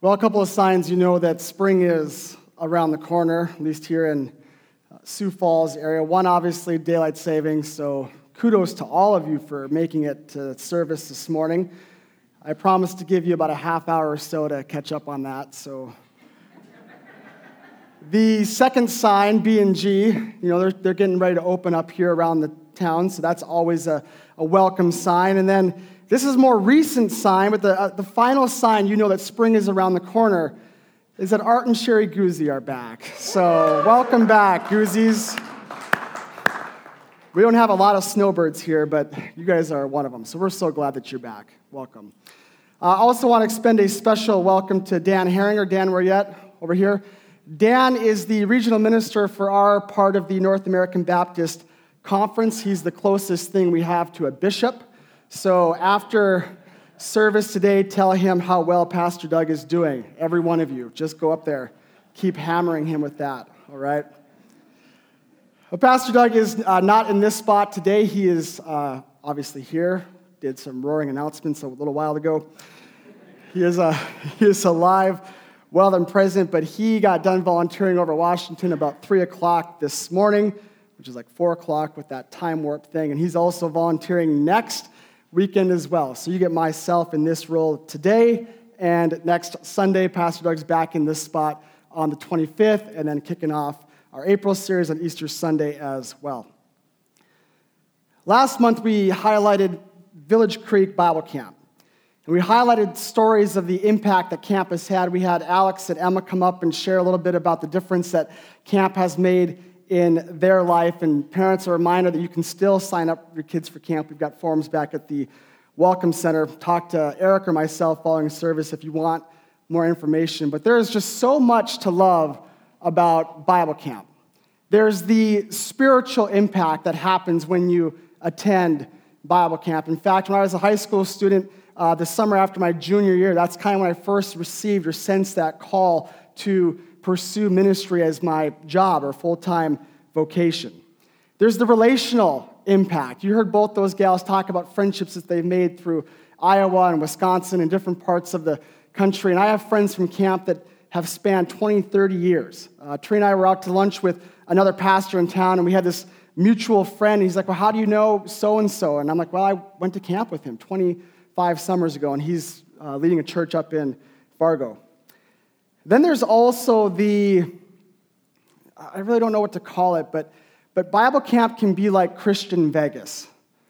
Well, a couple of signs you know that spring is around the corner, at least here in Sioux Falls area. One, obviously, daylight savings, so kudos to all of you for making it to service this morning. I promised to give you about a half hour or so to catch up on that, so. The second sign, B&G, they're getting ready to open up here around the town, so that's always a welcome sign. And then this is a more recent sign, but the final sign you know that spring is around the corner is that Art and Sherry Guzzi are back. So welcome back, Guzzies. We don't have a lot of snowbirds here, but you guys are one of them, so we're so glad that you're back. Welcome. I also want to extend a special welcome to Dan Herringer. Dan, where you at? Over here. Dan is the regional minister for our part of the North American Baptist Conference. He's the closest thing we have to a bishop. So after service today, tell him how well Pastor Doug is doing. Every one of you, just go up there. Keep hammering him with that, all right? Well, Pastor Doug is not in this spot today. He is obviously here. Did some roaring announcements a little while ago. He is alive, well and present, but he got done volunteering over Washington about 3 o'clock this morning, which is like 4 o'clock with that time warp thing, and he's also volunteering next weekend as well. So you get myself in this role today, and next Sunday, Pastor Doug's back in this spot on the 25th, and then kicking off our April series on Easter Sunday as well. Last month, we highlighted Village Creek Bible Camp. And we highlighted stories of the impact that camp has had. We had Alex and Emma come up and share a little bit about the difference that camp has made in their life. And parents, a reminder that you can still sign up your kids for camp. We've got forms back at the Welcome Center. Talk to Eric or myself following service if you want more information. But there is just so much to love about Bible camp. There's the spiritual impact that happens when you attend Bible camp. In fact, when I was a high school student, the summer after my junior year, that's kind of when I first received or sensed that call to pursue ministry as my job or full-time vocation. There's the relational impact. You heard both those gals talk about friendships that they've made through Iowa and Wisconsin and different parts of the country. And I have friends from camp that have spanned 20, 30 years. Trey and I were out to lunch with another pastor in town, and we had this mutual friend. He's like, well, how do you know so-and-so? And I'm like, well, I went to camp with him 25 summers ago, and he's leading a church up in Fargo. Then there's also I really don't know what to call it, but Bible camp can be like Christian Vegas.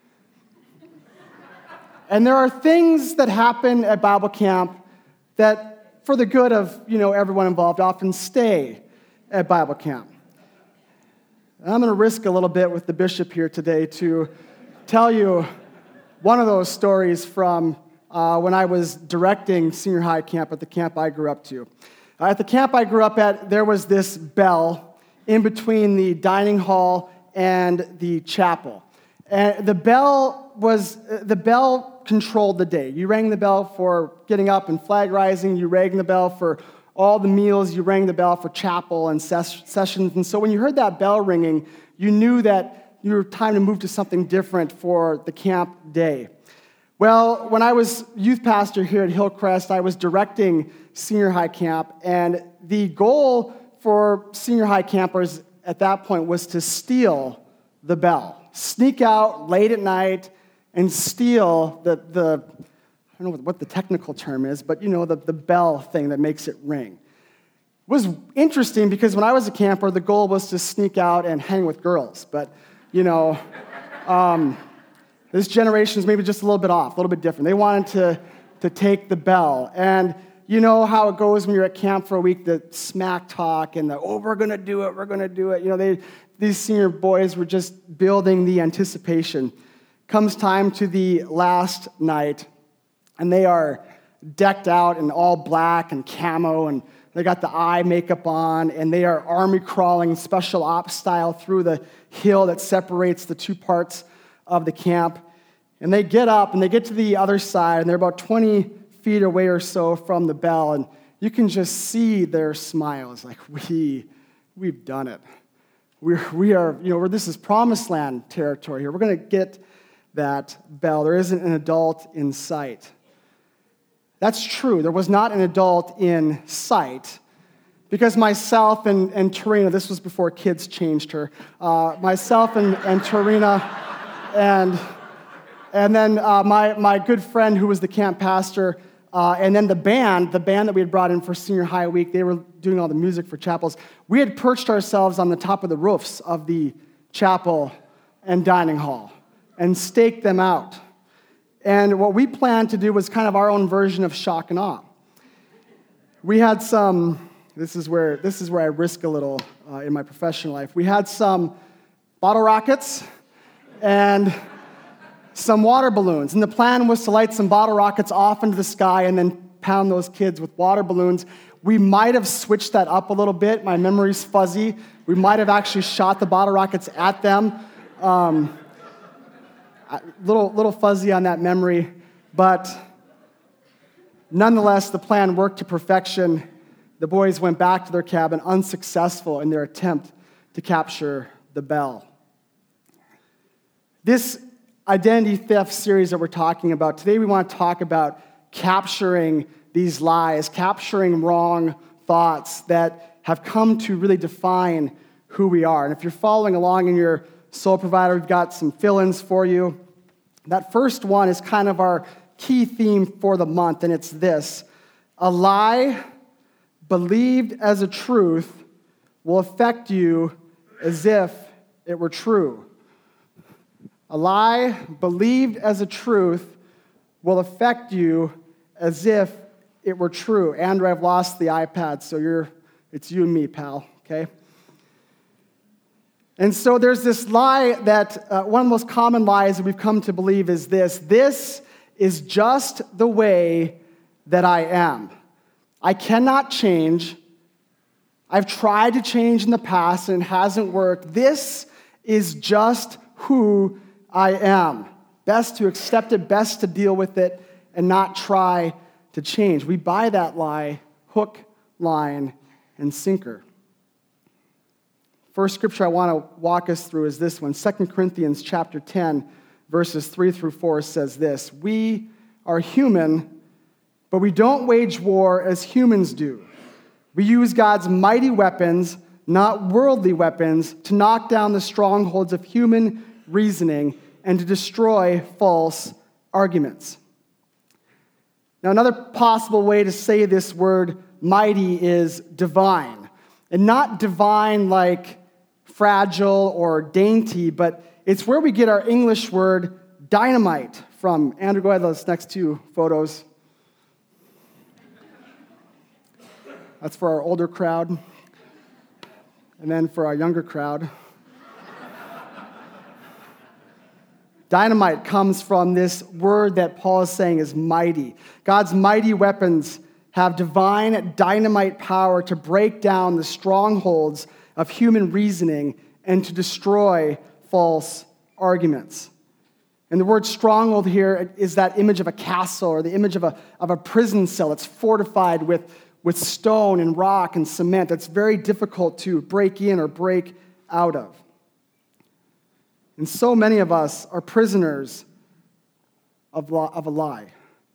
And there are things that happen at Bible camp that, for the good of everyone involved, often stay at Bible camp. And I'm going to risk a little bit with the bishop here today to tell you one of those stories from when I was directing senior high camp at the camp I grew up to. At the camp I grew up at, there was this bell in between the dining hall and the chapel. And the bell controlled the day. You rang the bell for getting up and flag rising. You rang the bell for all the meals. You rang the bell for chapel and sessions. And so when you heard that bell ringing, you knew that you were time to move to something different for the camp day. Well, when I was youth pastor here at Hillcrest, I was directing senior high camp, and the goal for senior high campers at that point was to steal the bell. Sneak out late at night and steal I don't know what the technical term is, but the bell thing that makes it ring. It was interesting because when I was a camper, the goal was to sneak out and hang with girls, but this generation is maybe just a little bit off, a little bit different. They wanted to take the bell. And you know how it goes when you're at camp for a week, the smack talk and we're going to do it. These senior boys were just building the anticipation. Comes time to the last night, and they are decked out in all black and camo, and they got the eye makeup on, and they are army crawling special ops style through the hill that separates the two parts of the camp. And they get up, and they get to the other side, and they're about 20 feet away or so from the bell, and you can just see their smiles, like, we've done it. This is promised land territory here. We're going to get that bell. There isn't an adult in sight. That's true. There was not an adult in sight. Because myself and Tarina, this was before kids changed her, myself and Tarina and then my good friend who was the camp pastor, and then the band that we had brought in for senior high week, they were doing all the music for chapels. We had perched ourselves on the top of the roofs of the chapel and dining hall and staked them out. And what we planned to do was kind of our own version of shock and awe. We had some... This is where I risk a little in my professional life. We had some bottle rockets and some water balloons. And the plan was to light some bottle rockets off into the sky and then pound those kids with water balloons. We might have switched that up a little bit. My memory's fuzzy. We might have actually shot the bottle rockets at them. Little fuzzy on that memory. But nonetheless, the plan worked to perfection. The boys went back to their cabin unsuccessful in their attempt to capture the bell. This identity theft series that we're talking about, today we want to talk about capturing these lies, capturing wrong thoughts that have come to really define who we are. And if you're following along in your Soul Provider, we've got some fill-ins for you. That first one is kind of our key theme for the month, and it's this: a lie believed as a truth will affect you as if it were true. A lie believed as a truth will affect you as if it were true. Andrew, I've lost the iPad, so it's you and me, pal, okay? And so there's this lie that, one of the most common lies that we've come to believe is this: this is just the way that I am. I cannot change. I've tried to change in the past and it hasn't worked. This is just who I am. Best to accept it, best to deal with it, and not try to change. We buy that lie hook, line, and sinker. First scripture I want to walk us through is this one. 2 Corinthians chapter 10, verses 3 through 4 says this: we are human, but we don't wage war as humans do. We use God's mighty weapons, not worldly weapons, to knock down the strongholds of human reasoning and to destroy false arguments. Now, another possible way to say this word mighty is divine. And not divine like fragile or dainty, but it's where we get our English word dynamite from. Andrew, go ahead, those next two photos. That's for our older crowd. And then for our younger crowd. Dynamite comes from this word that Paul is saying is mighty. God's mighty weapons have divine dynamite power to break down the strongholds of human reasoning and to destroy false arguments. And the word stronghold here is that image of a castle or the image of a prison cell. It's fortified with stone and rock and cement. That's very difficult to break in or break out of. And so many of us are prisoners of a lie.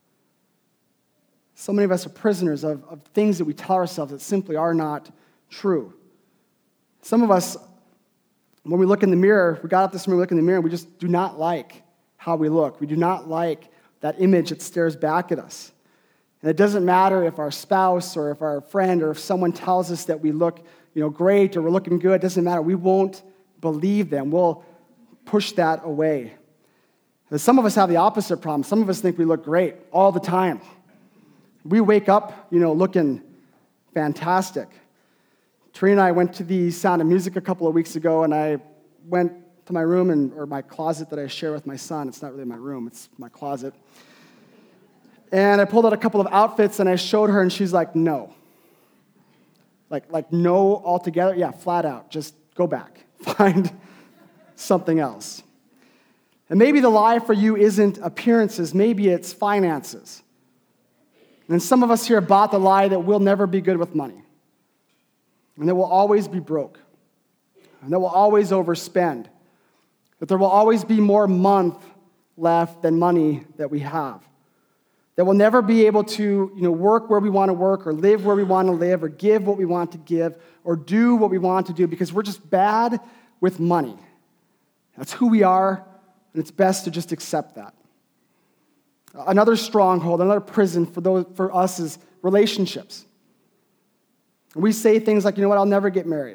So many of us are prisoners of things that we tell ourselves that simply are not true. Some of us, when we look in the mirror, we got up this morning, we look in the mirror, and we just do not like how we look. We do not like that image that stares back at us. And it doesn't matter if our spouse or if our friend or if someone tells us that we look, great or we're looking good. It doesn't matter. We won't believe them. We'll push that away. And some of us have the opposite problem. Some of us think we look great all the time. We wake up, looking fantastic. Trina and I went to the Sound of Music a couple of weeks ago, and I went to my room or my closet that I share with my son. It's not really my room, it's my closet. And I pulled out a couple of outfits, and I showed her, and she's like, no. Like no altogether? Yeah, flat out. Just go back. Find something else. And maybe the lie for you isn't appearances. Maybe it's finances. And some of us here bought the lie that we'll never be good with money. And that we'll always be broke. And that we'll always overspend. That there will always be more month left than money that we have. that we'll never be able to work where we want to work or live where we want to live or give what we want to give or do what we want to do because we're just bad with money. That's who we are, and it's best to just accept that. Another stronghold, another prison for us is relationships. We say things like, I'll never get married.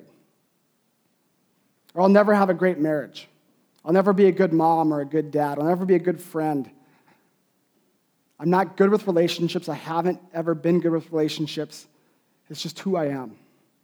Or I'll never have a great marriage. I'll never be a good mom or a good dad. I'll never be a good friend. I'm not good with relationships. I haven't ever been good with relationships. It's just who I am.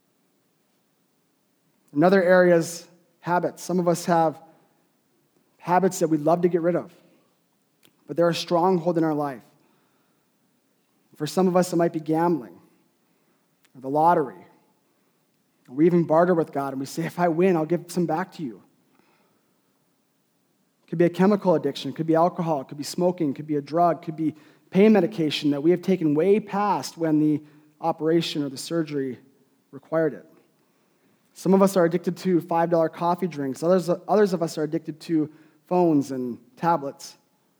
Another area is habits. Some of us have habits that we'd love to get rid of, but they're a stronghold in our life. For some of us, it might be gambling or the lottery. We even barter with God, and we say, if I win, I'll give some back to you. It could be a chemical addiction. It could be alcohol. It could be smoking. It could be a drug. It could be pain medication that we have taken way past when the operation or the surgery required it. Some of us are addicted to $5 coffee drinks. Others of us are addicted to phones and tablets.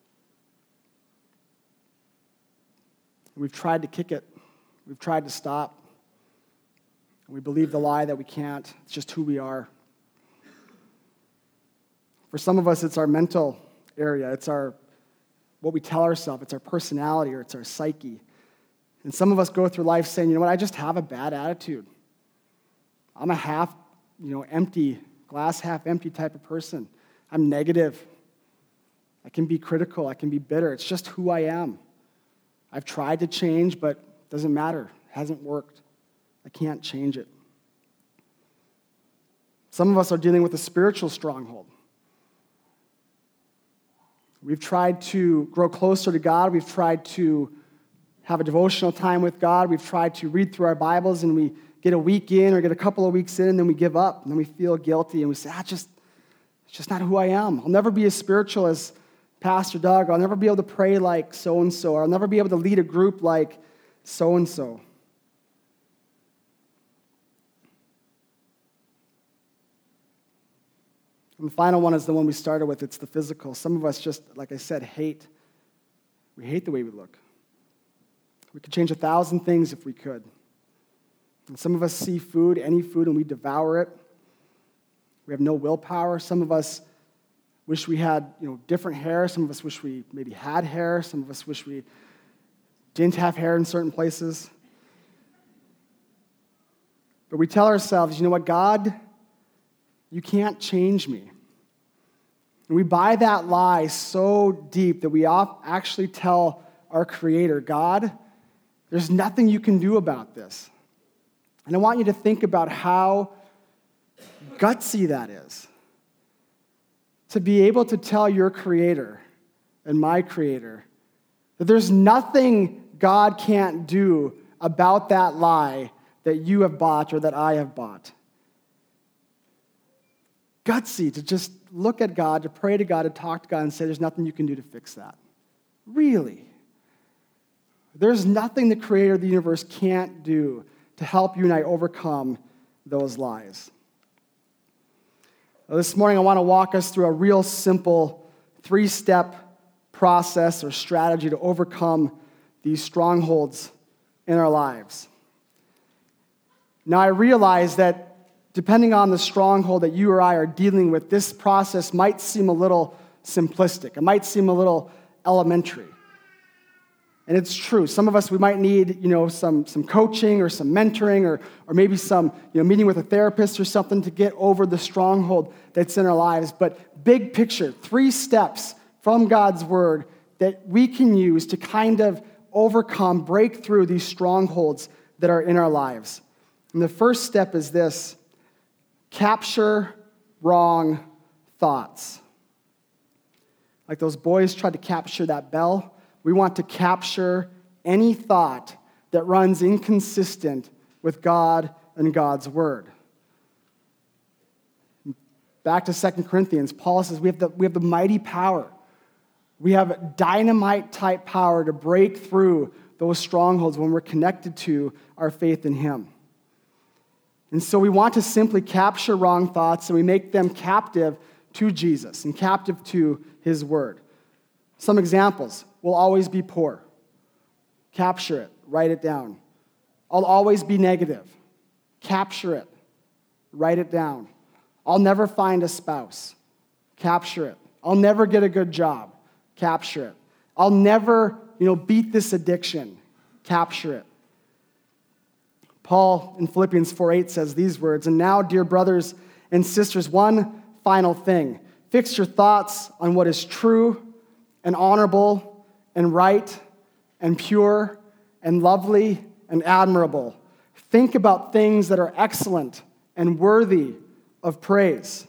We've tried to kick it. We've tried to stop. We believe the lie that we can't. It's just who we are. For some of us, it's our mental area. It's what we tell ourselves. It's our personality or it's our psyche. And some of us go through life saying, I just have a bad attitude. I'm a half, empty, glass half empty type of person. I'm negative. I can be critical. I can be bitter. It's just who I am. I've tried to change, but it doesn't matter. It hasn't worked. I can't change it. Some of us are dealing with a spiritual stronghold. We've tried to grow closer to God. We've tried to have a devotional time with God. We've tried to read through our Bibles, and we get a week in or get a couple of weeks in, and then we give up, and then we feel guilty, and we say, it's just not who I am. I'll never be as spiritual as Pastor Doug. I'll never be able to pray like so-and-so. Or I'll never be able to lead a group like so-and-so. And the final one is the one we started with. It's the physical. Some of us just, like I said, hate. We hate the way we look. We could change 1,000 things if we could. And some of us see food, any food, and we devour it. We have no willpower. Some of us wish we had, different hair. Some of us wish we maybe had hair. Some of us wish we didn't have hair in certain places. But we tell ourselves, you know what, God, you can't change me. And we buy that lie so deep that we actually tell our Creator, God, there's nothing you can do about this. And I want you to think about how gutsy that is. To be able to tell your Creator and my Creator that there's nothing God can't do about that lie that you have bought or that I have bought. Gutsy to just look at God, to pray to God, to talk to God and say there's nothing you can do to fix that. Really. There's nothing the Creator of the universe can't do to help you and I overcome those lies. Well, this morning I want to walk us through a real simple 3-step process or strategy to overcome these strongholds in our lives. Now I realize that depending on the stronghold that you or I are dealing with, this process might seem a little simplistic. It might seem a little elementary. And it's true. Some of us, we might need, some coaching or some mentoring or maybe some, meeting with a therapist or something to get over the stronghold that's in our lives. But big picture, 3 steps from God's Word that we can use to kind of overcome, break through these strongholds that are in our lives. And the first step is this: capture wrong thoughts. Like those boys tried to capture that bell, we want to capture any thought that runs inconsistent with God and God's Word. Back to 2 Corinthians, Paul says we have the mighty power. We have dynamite-type power to break through those strongholds when we're connected to our faith in Him. And so we want to simply capture wrong thoughts and we make them captive to Jesus and captive to His Word. Some examples: we'll always be poor. Capture it. Write it down. I'll always be negative. Capture it. Write it down. I'll never find a spouse. Capture it. I'll never get a good job. Capture it. I'll never, beat this addiction. Capture it. Paul in Philippians 4:8 says these words, "And now, dear brothers and sisters, one final thing. Fix your thoughts on what is true and honorable and right and pure and lovely and admirable. Think about things that are excellent and worthy of praise."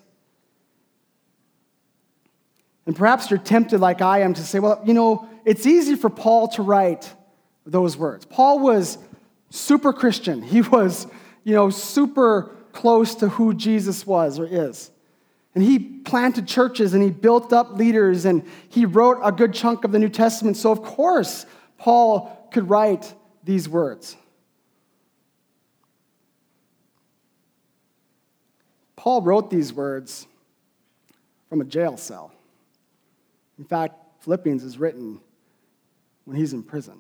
And perhaps you're tempted like I am to say, well, it's easy for Paul to write those words. Paul was super Christian. He was, super close to who Jesus was or is. And he planted churches and he built up leaders and he wrote a good chunk of the New Testament. So of course, Paul could write these words. Paul wrote these words from a jail cell. In fact, Philippians is written when he's in prison.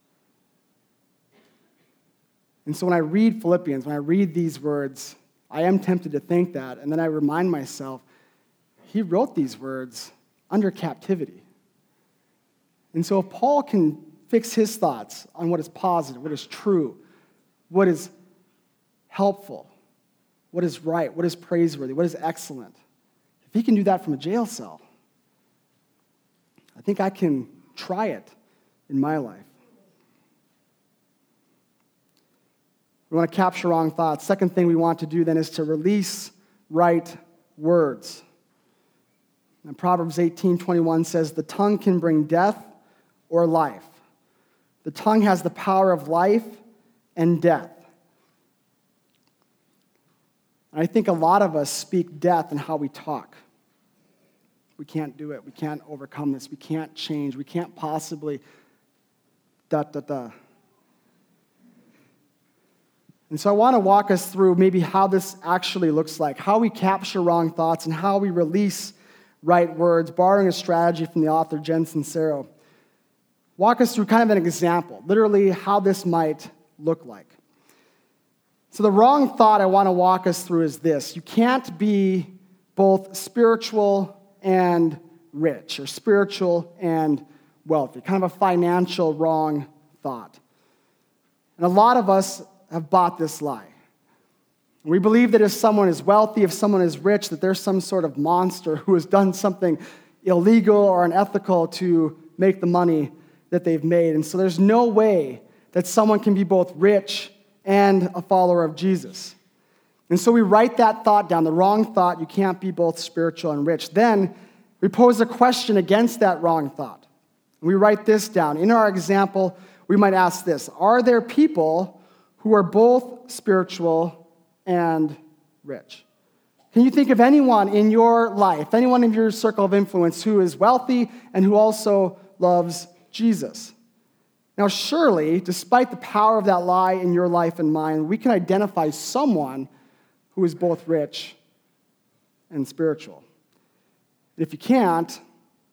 And so when I read Philippians, when I read these words, I am tempted to think that, and then I remind myself, he wrote these words under captivity. And so if Paul can fix his thoughts on what is positive, what is true, what is helpful, what is right, what is praiseworthy, what is excellent, if he can do that from a jail cell, I think I can try it in my life. We want to capture wrong thoughts. Second thing we want to do then is to release right words. And Proverbs 18:21 says, "The tongue can bring death or life. The tongue has the power of life and death." And I think a lot of us speak death in how we talk. We can't do it. We can't overcome this. We can't change. We can't possibly And so I want to walk us through maybe how this actually looks like, how we capture wrong thoughts and how we release right words, borrowing a strategy from the author Jen Sincero. Walk us through kind of an example, literally how this might look like. So the wrong thought I want to walk us through is this: you can't be both spiritual and rich, or spiritual and wealthy, kind of a financial wrong thought. And a lot of us have bought this lie. We believe that if someone is wealthy, if someone is rich, that there's some sort of monster who has done something illegal or unethical to make the money that they've made. And so there's no way that someone can be both rich and a follower of Jesus. And so we write that thought down, the wrong thought, you can't be both spiritual and rich. Then we pose a question against that wrong thought. We write this down. In our example, we might ask this: are there people who are both spiritual and rich? Can you think of anyone in your life, anyone in your circle of influence who is wealthy and who also loves Jesus? Now, surely, despite the power of that lie in your life and mine, we can identify someone who is both rich and spiritual. If you can't,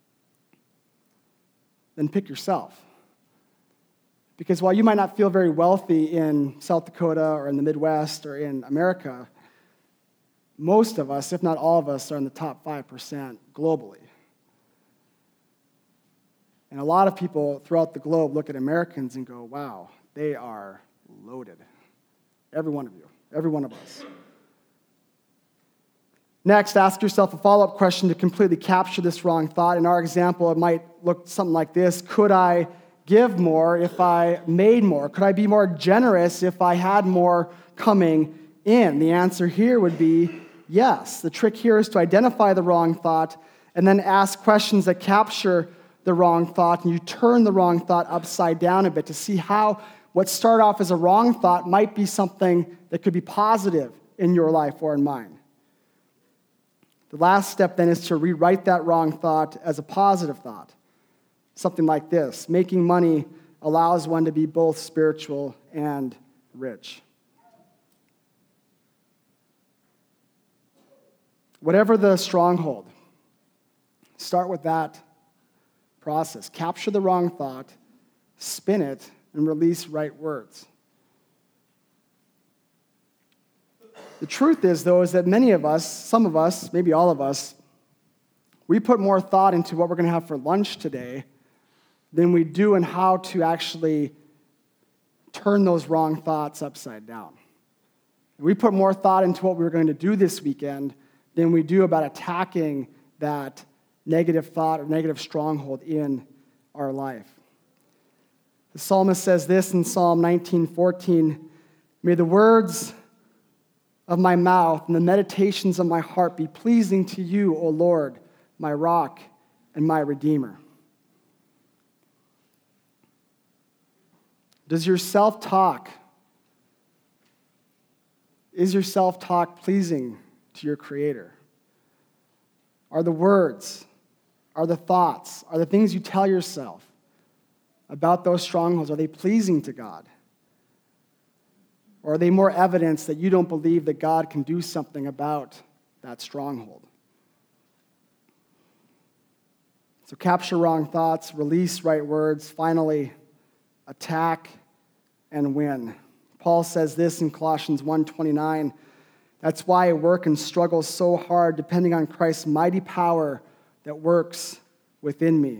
then pick yourself. Because while you might not feel very wealthy in South Dakota or in the Midwest or in America, most of us, if not all of us, are in the top 5% globally. And a lot of people throughout the globe look at Americans and go, wow, they are loaded. Every one of you, every one of us. Next, ask yourself a follow-up question to completely capture this wrong thought. In our example, it might look something like this: could I give more if I made more? Could I be more generous if I had more coming in? The answer here would be yes. The trick here is to identify the wrong thought and then ask questions that capture the wrong thought, and you turn the wrong thought upside down a bit to see how what started off as a wrong thought might be something that could be positive in your life or in mine. The last step then is to rewrite that wrong thought as a positive thought. Something like this: making money allows one to be both spiritual and rich. Whatever the stronghold, start with that process. Capture the wrong thought, spin it, and release right words. The truth is, though, is that many of us, some of us, maybe all of us, we put more thought into what we're going to have for lunch today than we do in how to actually turn those wrong thoughts upside down. We put more thought into what we were going to do this weekend than we do about attacking that negative thought or negative stronghold in our life. The psalmist says this in Psalm 19:14, "May the words of my mouth and the meditations of my heart be pleasing to you, O Lord, my rock and my redeemer." Is your self-talk pleasing to your Creator? Are the words, are the thoughts, are the things you tell yourself about those strongholds, are they pleasing to God? Or are they more evidence that you don't believe that God can do something about that stronghold? So capture wrong thoughts, release right words, finally, attack and win. Paul says this in Colossians 1:29, "That's why I work and struggle so hard, depending on Christ's mighty power that works within me."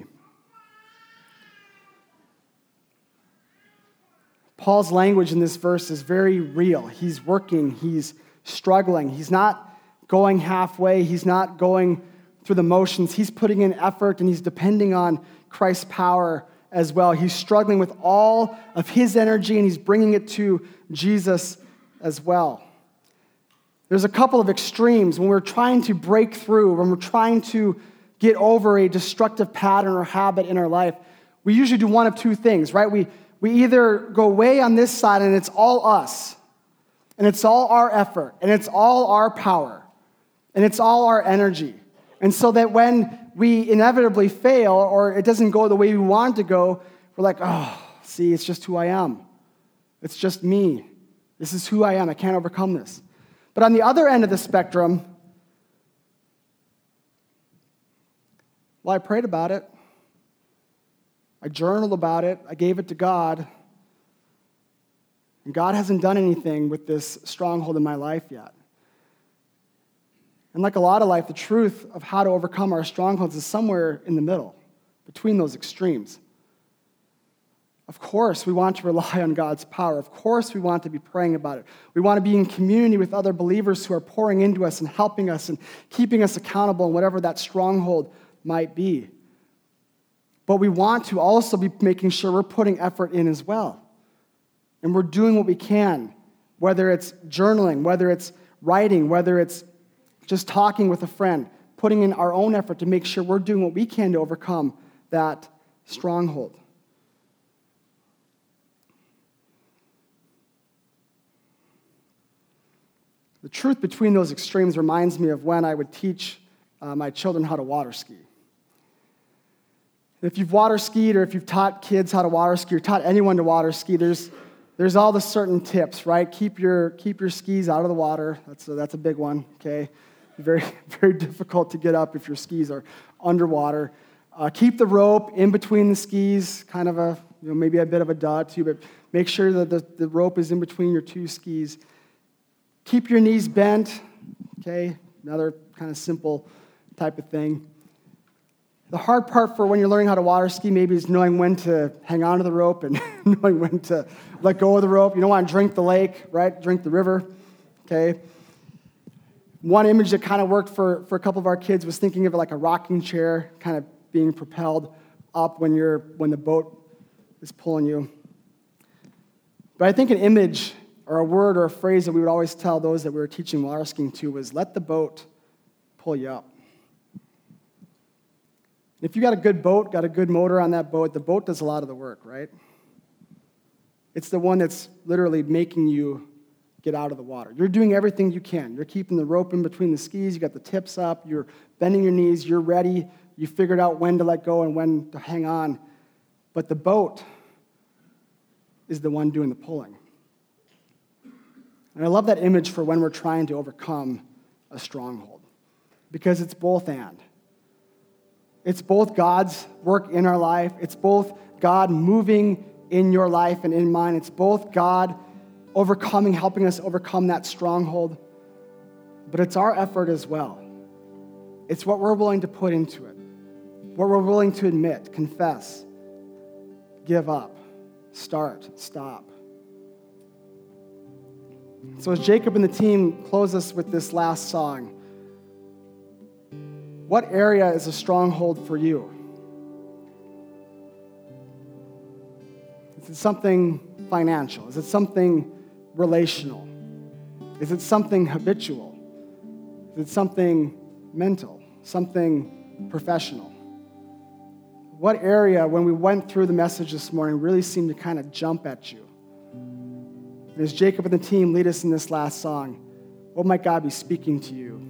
Paul's language in this verse is very real. He's working, he's struggling. He's not going halfway, he's not going through the motions. He's putting in effort and he's depending on Christ's power as well. He's struggling with all of his energy and he's bringing it to Jesus as well. There's a couple of extremes when we're trying to break through, when we're trying to get over a destructive pattern or habit in our life. We usually do one of two things, right? We either go way on this side and it's all us, and it's all our effort, and it's all our power, and it's all our energy. And so that when we inevitably fail or it doesn't go the way we want it to go, we're like, oh, see, it's just who I am. It's just me. This is who I am. I can't overcome this. But on the other end of the spectrum, well, I prayed about it. I journaled about it. I gave it to God. And God hasn't done anything with this stronghold in my life yet. And like a lot of life, the truth of how to overcome our strongholds is somewhere in the middle, between those extremes. Of course, we want to rely on God's power. Of course, we want to be praying about it. We want to be in community with other believers who are pouring into us and helping us and keeping us accountable in whatever that stronghold might be. But we want to also be making sure we're putting effort in as well. And we're doing what we can, whether it's journaling, whether it's writing, whether it's just talking with a friend, putting in our own effort to make sure we're doing what we can to overcome that stronghold. The truth between those extremes reminds me of when I would teach my children how to water ski. If you've water skied or if you've taught kids how to water ski or taught anyone to water ski, there's all the certain tips, right? Keep your skis out of the water. That's a big one, okay? Very, very difficult to get up if your skis are underwater. Keep the rope in between the skis, kind of maybe a bit of a duh too, but make sure that the rope is in between your two skis. Keep your knees bent, okay? Another kind of simple type of thing. The hard part for when you're learning how to water ski maybe is knowing when to hang on to the rope and knowing when to let go of the rope. You don't want to drink the lake, right? Drink the river, okay? One image that kind of worked for a couple of our kids was thinking of it like a rocking chair kind of being propelled up when the boat is pulling you. But I think an image or a word or a phrase that we would always tell those that we were teaching water skiing to was, let the boat pull you up. If you got a good boat, got a good motor on that boat, the boat does a lot of the work, right? It's the one that's literally making you get out of the water. You're doing everything you can. You're keeping the rope in between the skis. You got the tips up. You're bending your knees. You're ready. You figured out when to let go and when to hang on. But the boat is the one doing the pulling. And I love that image for when we're trying to overcome a stronghold, because it's both and. It's both God's work in our life. It's both God moving in your life and in mine. It's both God helping us overcome that stronghold, but it's our effort as well. It's what we're willing to put into it, what we're willing to admit, confess, give up, start, stop. So as Jacob and the team close us with this last song, what area is a stronghold for you? Is it something financial? Is it something relational? Is it something habitual? Is it something mental? Something professional? What area, when we went through the message this morning, really seemed to kind of jump at you? And as Jacob and the team lead us in this last song, what might God be speaking to you